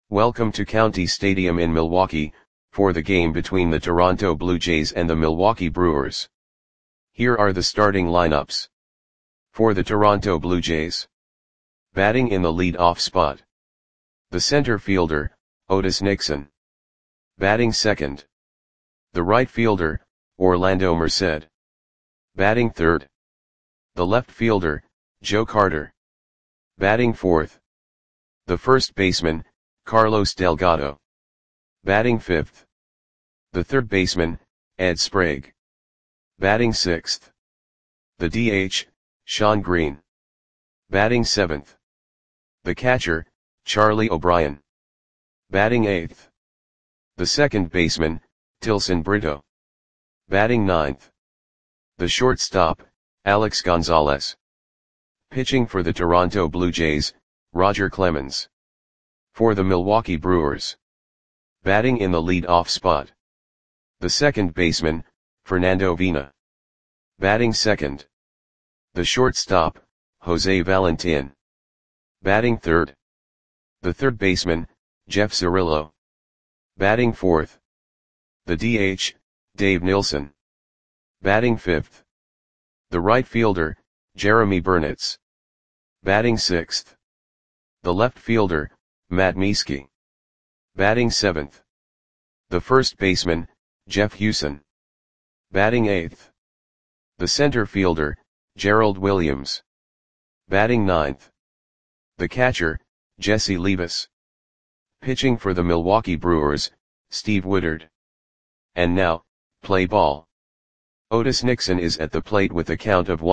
Welcome to County Stadium in Milwaukee, for the game between the Toronto Blue Jays and the Milwaukee Brewers. Here are the starting lineups. For the Toronto Blue Jays. Batting in the lead-off spot. The center fielder, Otis Nixon. Batting second. The right fielder, Orlando Merced. Batting third. The left fielder, Joe Carter. Batting fourth. The first baseman, Carlos Delgado. Batting fifth. The third baseman, Ed Sprague. Batting sixth. The DH, Shawn Green. Batting seventh. The catcher, Charlie O'Brien. Batting eighth. The second baseman, Tilson Brito. Batting ninth. The shortstop, Alex Gonzalez. Pitching for the Toronto Blue Jays, Roger Clemens. For the Milwaukee Brewers. Batting in the lead-off spot. The second baseman, Fernando Vina. Batting second. The shortstop, Jose Valentin. Batting third. The third baseman, Jeff Cirillo. Batting fourth. The DH, Dave Nilsson. Batting fifth. The right fielder, Jeremy Burnitz. Batting sixth. The left fielder, Matt Mieske. Batting seventh. The first baseman, Jeff Hewson. Batting eighth. The center fielder, Gerald Williams. Batting ninth. The catcher, Jesse Levis. Pitching for the Milwaukee Brewers, Steve Woodard. And now, play ball. Otis Nixon is at the plate with a count of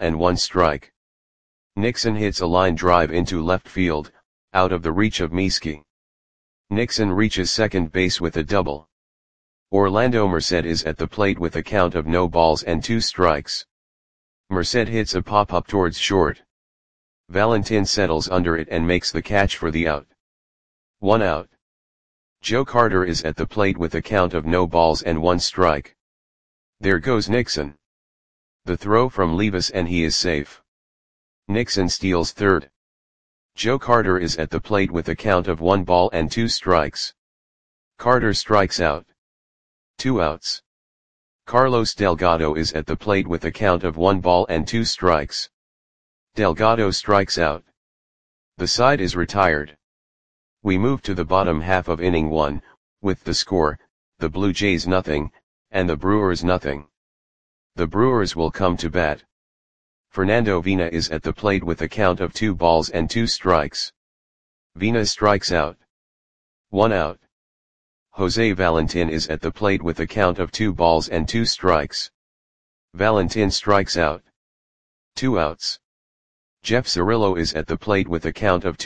1-1 Nixon hits a line drive into left field, out of the reach of Mieske. Nixon reaches second base with a double. Orlando Merced is at the plate with a count of 0-2. Merced hits a pop-up towards short. Valentin settles under it and makes the catch for the out. 1 out. Joe Carter is at the plate with a count of 0-1. There goes Nixon. The throw from Levis and he is safe. Nixon steals third. Joe Carter is at the plate with a count of 1-2. Carter strikes out. 2 outs. Carlos Delgado is at the plate with a count of 1-2. Delgado strikes out. The side is retired. We move to the bottom half of inning 1, with the score, the Blue Jays 0, and the Brewers 0. The Brewers will come to bat. Fernando Vina is at the plate with a count of 2-2. Vina strikes out. 1 out. Jose Valentin is at the plate with a count of 2-2. Valentin strikes out. 2 outs. Jeff Cirillo is at the plate with a count of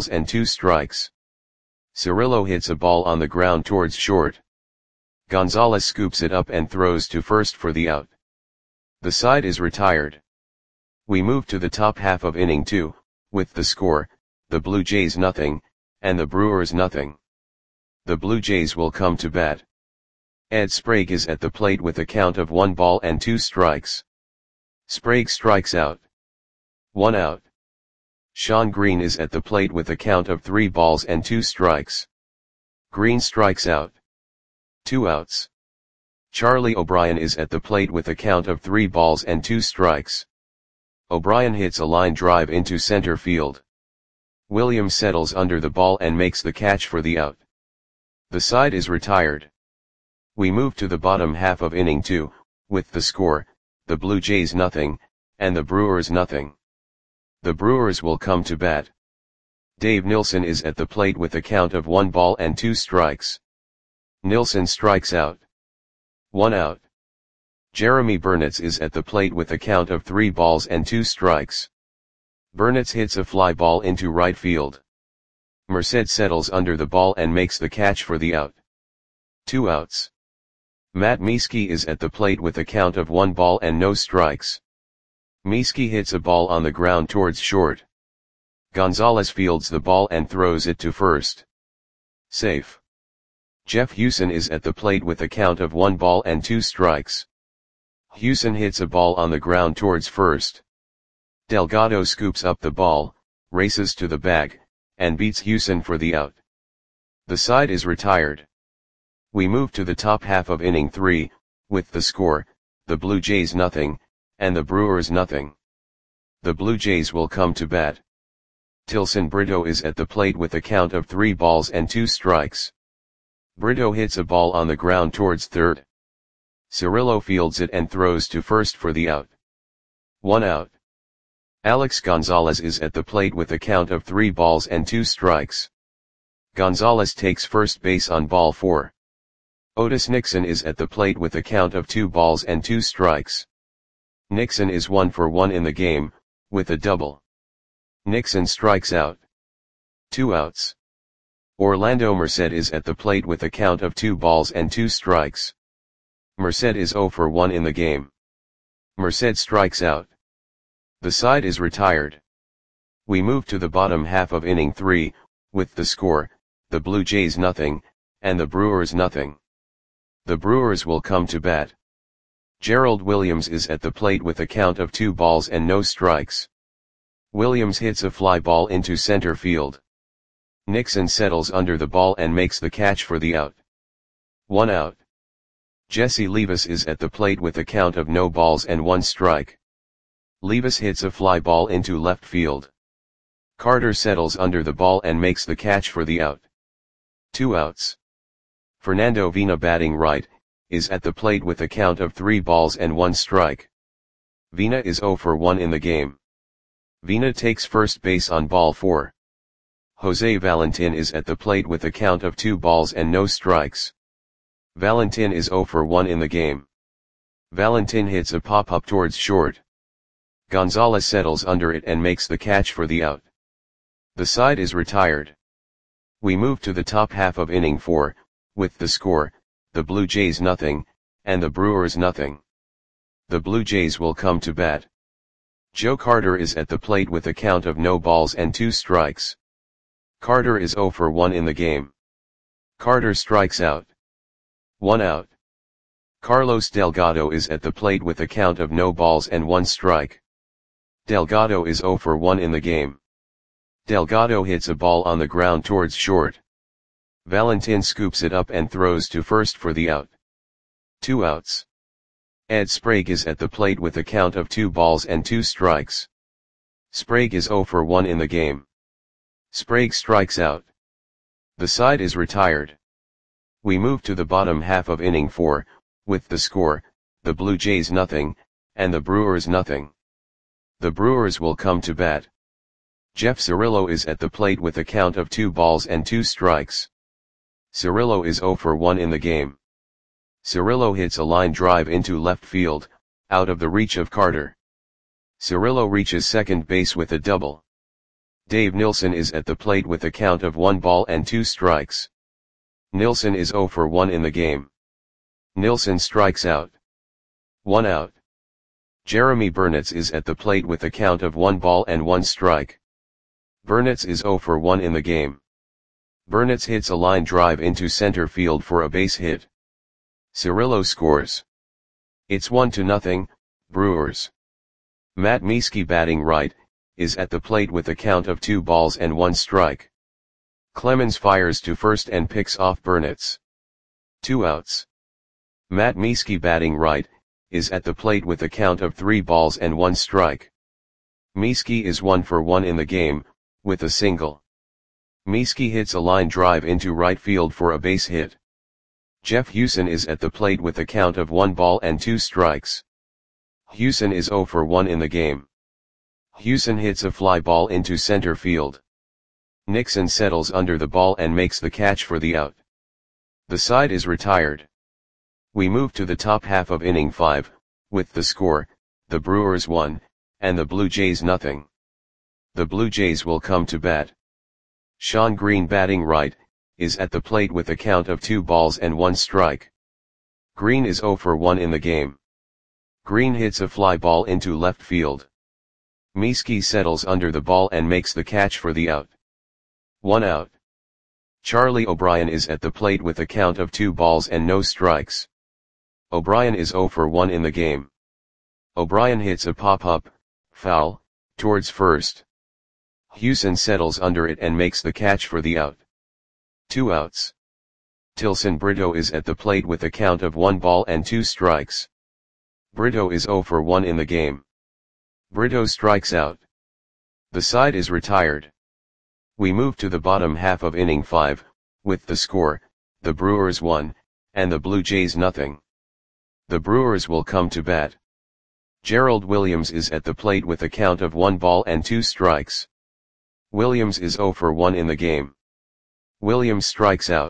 2-2. Cirillo hits a ball on the ground towards short. Gonzalez scoops it up and throws to first for the out. The side is retired. We move to the top half of inning 2, with the score, the Blue Jays 0, and the Brewers 0. The Blue Jays will come to bat. Ed Sprague is at the plate with a count of 1-2. Sprague strikes out. 1 out. Shawn Green is at the plate with a count of 3-2. Green strikes out. 2 outs. Charlie O'Brien is at the plate with a count of 3-2. O'Brien hits a line drive into center field. Williams settles under the ball and makes the catch for the out. The side is retired. We move to the bottom half of inning 2, with the score, the Blue Jays 0, and the Brewers 0. The Brewers will come to bat. Dave Nilsson is at the plate with a count of 1-2. Nilsson strikes out. 1 out. Jeremy Burnitz is at the plate with a count of 3-2. Burnitz hits a fly ball into right field. Merced settles under the ball and makes the catch for the out. 2 outs. Matt Mieske is at the plate with a count of 1-0. Mieske hits a ball on the ground towards short. Gonzalez fields the ball and throws it to first. Safe. Jeff Hewson is at the plate with a count of 1-2. Hewson hits a ball on the ground towards first. Delgado scoops up the ball, races to the bag, and beats Hewson for the out. The side is retired. We move to the top half of inning 3, with the score, the Blue Jays nothing, and the Brewers nothing. The Blue Jays will come to bat. Tilson Brito is at the plate with a count of 3 balls and 2 strikes. Brito hits a ball on the ground towards third. Cirillo fields it and throws to first for the out. 1 out. Alex Gonzalez is at the plate with a count of 3 balls and 2 strikes. Gonzalez takes first base on ball 4. Otis Nixon is at the plate with a count of 2 balls and 2 strikes. Nixon is 1 for 1 in the game, with a double. Nixon strikes out. 2 outs. Orlando Merced is at the plate with a count of 2 balls and 2 strikes. Merced is 0 for 1 in the game. Merced strikes out. The side is retired. We move to the bottom half of inning 3, with the score, the Blue Jays nothing, and the Brewers nothing. The Brewers will come to bat. Gerald Williams is at the plate with a count of 2 balls and no strikes. Williams hits a fly ball into center field. Nixon settles under the ball and makes the catch for the out. 1 out. Jesse Levis is at the plate with a count of no balls and 1 strike. Levis hits a fly ball into left field. Carter settles under the ball and makes the catch for the out. 2 outs. Fernando Vina, batting right, is at the plate with a count of 3 balls and 1 strike. Vina is 0 for 1 in the game. Vina takes first base on ball 4. Jose Valentin is at the plate with a count of 2 balls and no strikes. Valentin is 0 for 1 in the game. Valentin hits a pop-up towards short. Gonzalez settles under it and makes the catch for the out. The side is retired. We move to the top half of inning 4, with the score, the Blue Jays nothing, and the Brewers nothing. The Blue Jays will come to bat. Joe Carter is at the plate with a count of no balls and 2 strikes. Carter is 0 for 1 in the game. Carter strikes out. 1 out. Carlos Delgado is at the plate with a count of no balls and 1 strike. Delgado is 0 for 1 in the game. Delgado hits a ball on the ground towards short. Valentin scoops it up and throws to first for the out. 2 outs. Ed Sprague is at the plate with a count of 2 balls and 2 strikes. Sprague is 0 for 1 in the game. Sprague strikes out. The side is retired. We move to the bottom half of inning 4, with the score, the Blue Jays nothing, and the Brewers nothing. The Brewers will come to bat. Jeff Cirillo is at the plate with a count of 2 balls and 2 strikes. Cirillo is 0 for 1 in the game. Cirillo hits a line drive into left field, out of the reach of Carter. Cirillo reaches second base with a double. Dave Nilsson is at the plate with a count of 1 ball and 2 strikes. Nilsson is 0 for 1 in the game. Nilsson strikes out. 1 out. Jeremy Burnitz is at the plate with a count of 1 ball and 1 strike. Burnitz is 0 for 1 in the game. Burnitz hits a line drive into center field for a base hit. Cirillo scores. It's 1-0, Brewers. Matt Mieske, batting right, is at the plate with a count of 2 balls and 1 strike. Clemens fires to first and picks off Burnitz. 2 outs. Matt Mieske, batting right, is at the plate with a count of 3 balls and 1 strike. Mieske is 1 for 1 in the game, with a single. Mieske hits a line drive into right field for a base hit. Jeff Hewson is at the plate with a count of 1 ball and 2 strikes. Hewson is 0 for 1 in the game. Hewson hits a fly ball into center field. Nixon settles under the ball and makes the catch for the out. The side is retired. We move to the top half of inning 5, with the score, the Brewers 1, and the Blue Jays nothing. The Blue Jays will come to bat. Sean Green, batting right, is at the plate with a count of 2 balls and 1 strike. Green is 0 for 1 in the game. Green hits a fly ball into left field. Mieske settles under the ball and makes the catch for the out. 1 out. Charlie O'Brien is at the plate with a count of 2 balls and no strikes. O'Brien is 0 for 1 in the game. O'Brien hits a pop-up, foul, towards first. Hewson settles under it and makes the catch for the out. 2 outs. Tilson Brito is at the plate with a count of 1 ball and 2 strikes. Brito is 0 for 1 in the game. Brito strikes out. The side is retired. We move to the bottom half of inning 5, with the score, the Brewers 1, and the Blue Jays nothing. The Brewers will come to bat. Gerald Williams is at the plate with a count of 1 ball and 2 strikes. Williams is 0 for 1 in the game. Williams strikes out.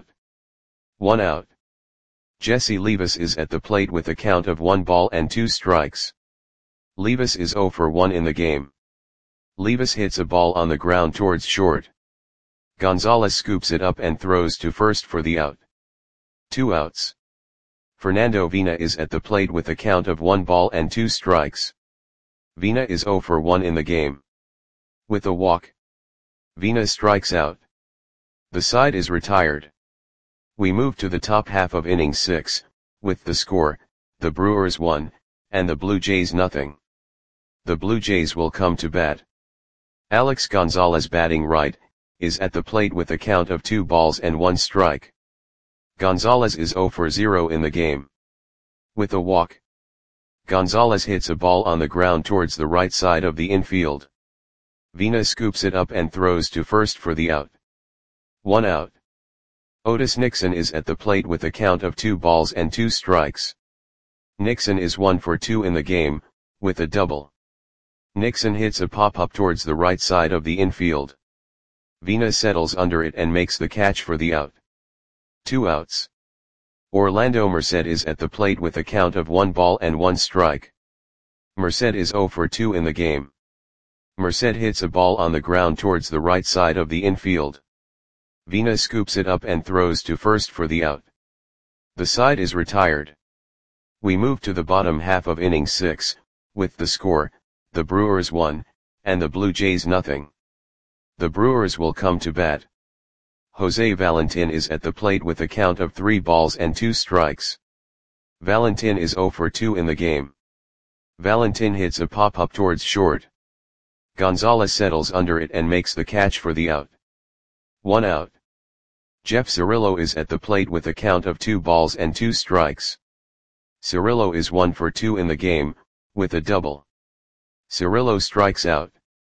1 out. Jesse Levis is at the plate with a count of 1 ball and 2 strikes. Levis is 0 for 1 in the game. Levis hits a ball on the ground towards short. Gonzalez scoops it up and throws to first for the out. 2 outs. Fernando Vina is at the plate with a count of 1 ball and 2 strikes. Vina is 0 for 1 in the game. With a walk, Vina strikes out. The side is retired. We move to the top half of inning 6, with the score, the Brewers 1, and the Blue Jays nothing. The Blue Jays will come to bat. Alex Gonzalez, batting right, is at the plate with a count of 2 balls and 1 strike. Gonzalez is 0 for 0 in the game. With a walk, Gonzalez hits a ball on the ground towards the right side of the infield. Vina scoops it up and throws to first for the out. 1 out. Otis Nixon is at the plate with a count of 2 balls and 2 strikes. Nixon is 1 for 2 in the game, with a double. Nixon hits a pop-up towards the right side of the infield. Vina settles under it and makes the catch for the out. 2 outs. Orlando Merced is at the plate with a count of 1 ball and 1 strike. Merced is 0 for 2 in the game. Merced hits a ball on the ground towards the right side of the infield. Vina scoops it up and throws to first for the out. The side is retired. We move to the bottom half of inning 6, with the score, the Brewers 1, and the Blue Jays nothing. The Brewers will come to bat. Jose Valentin is at the plate with a count of 3 balls and 2 strikes. Valentin is 0 for 2 in the game. Valentin hits a pop-up towards short. Gonzalez settles under it and makes the catch for the out. 1 out. Jeff Cirillo is at the plate with a count of 2 balls and 2 strikes. Cirillo is 1 for 2 in the game, with a double. Cirillo strikes out.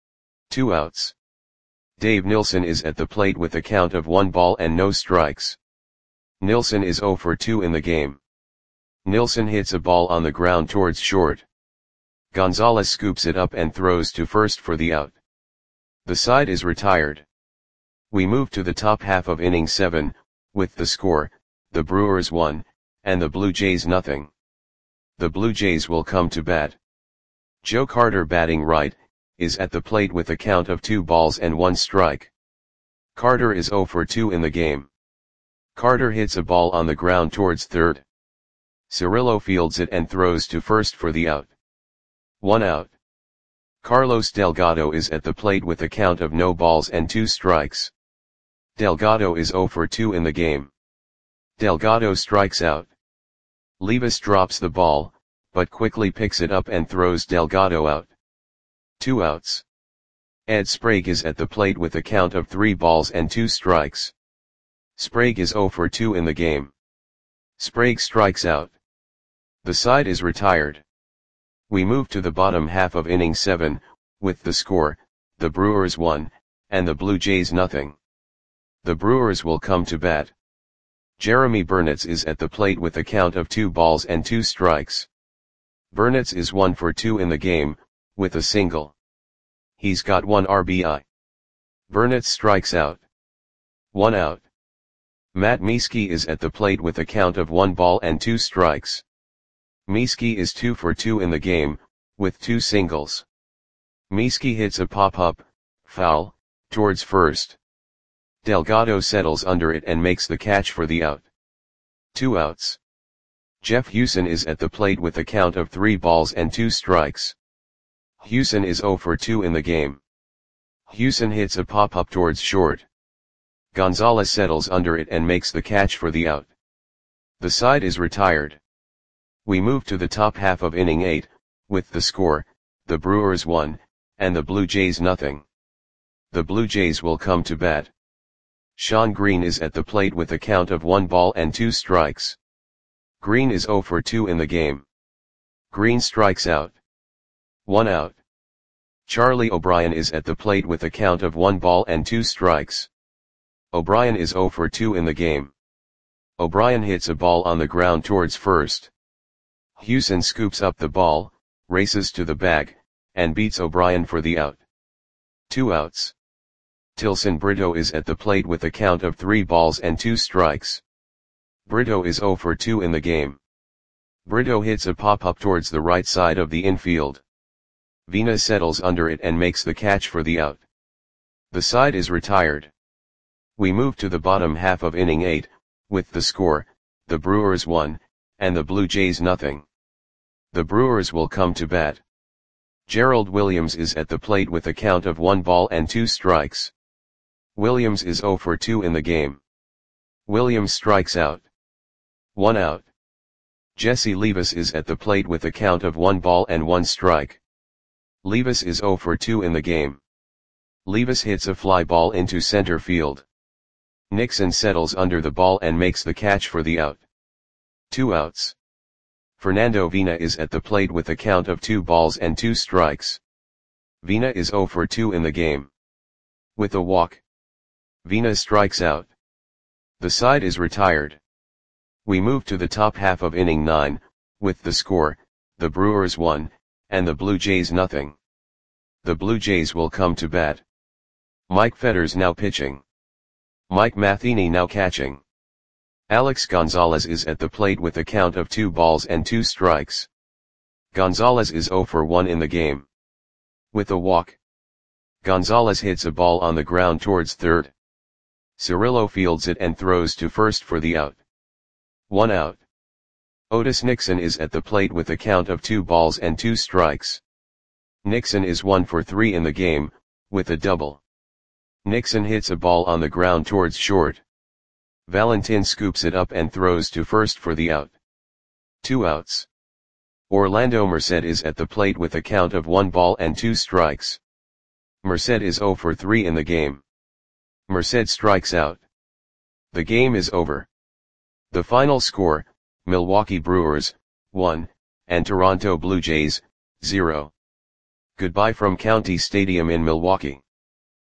2 outs. Dave Nilsson is at the plate with a count of 1 ball and no strikes. Nilsson is 0 for 2 in the game. Nilsson hits a ball on the ground towards short. Gonzalez scoops it up and throws to first for the out. The side is retired. We move to the top half of inning 7, with the score, the Brewers 1, and the Blue Jays nothing. The Blue Jays will come to bat. Joe Carter, batting right, is at the plate with a count of 2 balls and 1 strike. Carter is 0 for 2 in the game. Carter hits a ball on the ground towards third. Cirillo fields it and throws to first for the out. 1 out. Carlos Delgado is at the plate with a count of no balls and 2 strikes. Delgado is 0 for 2 in the game. Delgado strikes out. Levis drops the ball, but quickly picks it up and throws Delgado out. 2 outs. Ed Sprague is at the plate with a count of 3 balls and 2 strikes. Sprague is 0 for 2 in the game. Sprague strikes out. The side is retired. We move to the bottom half of inning 7, with the score, the Brewers 1, and the Blue Jays nothing. The Brewers will come to bat. Jeremy Burnitz is at the plate with a count of 2 balls and 2 strikes. Burnitz is 1 for 2 in the game, with a single. He's got 1 RBI. Burnitz strikes out. 1 out. Matt Mieske is at the plate with a count of 1 ball and 2 strikes. Mieske is 2 for 2 in the game, with 2 singles. Mieske hits a pop-up, foul, towards first. Delgado settles under it and makes the catch for the out. 2 outs. Jeff Hewson is at the plate with a count of 3 balls and 2 strikes. Hewson is 0 for 2 in the game. Hewson hits a pop-up towards short. Gonzalez settles under it and makes the catch for the out. The side is retired. We move to the top half of inning 8, with the score, the Brewers 1, and the Blue Jays nothing. The Blue Jays will come to bat. Shawn Green is at the plate with a count of 1 ball and 2 strikes. Green is 0 for 2 in the game. Green strikes out. 1 out. Charlie O'Brien is at the plate with a count of 1 ball and 2 strikes. O'Brien is 0 for 2 in the game. O'Brien hits a ball on the ground towards first. Hewson scoops up the ball, races to the bag, and beats O'Brien for the out. 2 outs. Tilson Brito is at the plate with a count of 3 balls and 2 strikes. Brito is 0 for 2 in the game. Brito hits a pop-up towards the right side of the infield. Vina settles under it and makes the catch for the out. The side is retired. We move to the bottom half of inning 8, with the score, the Brewers 1, and the Blue Jays nothing. The Brewers will come to bat. Gerald Williams is at the plate with a count of 1 ball and 2 strikes. Williams is 0 for 2 in the game. Williams strikes out. 1 out. Jesse Levis is at the plate with a count of 1 ball and 1 strike. Levis is 0 for 2 in the game. Levis hits a fly ball into center field. Nixon settles under the ball and makes the catch for the out. 2 outs. Fernando Vina is at the plate with a count of 2 balls and 2 strikes. Vina is 0 for 2 in the game. With a walk, Vina strikes out. The side is retired. We move to the top half of inning 9, with the score, the Brewers 1, and the Blue Jays nothing. The Blue Jays will come to bat. Mike Fetters now pitching. Mike Matheny now catching. Alex Gonzalez is at the plate with a count of 2 balls and 2 strikes. Gonzalez is 0 for 1 in the game. With a walk, Gonzalez hits a ball on the ground towards third. Cirillo fields it and throws to first for the out. 1 out. Otis Nixon is at the plate with a count of 2 balls and 2 strikes. Nixon is 1 for 3 in the game, with a double. Nixon hits a ball on the ground towards short. Valentin scoops it up and throws to first for the out. 2 outs. Orlando Merced is at the plate with a count of 1 ball and 2 strikes. Merced is 0 for 3 in the game. Merced strikes out. The game is over. The final score, Milwaukee Brewers, 1, and Toronto Blue Jays, 0. Goodbye from County Stadium in Milwaukee.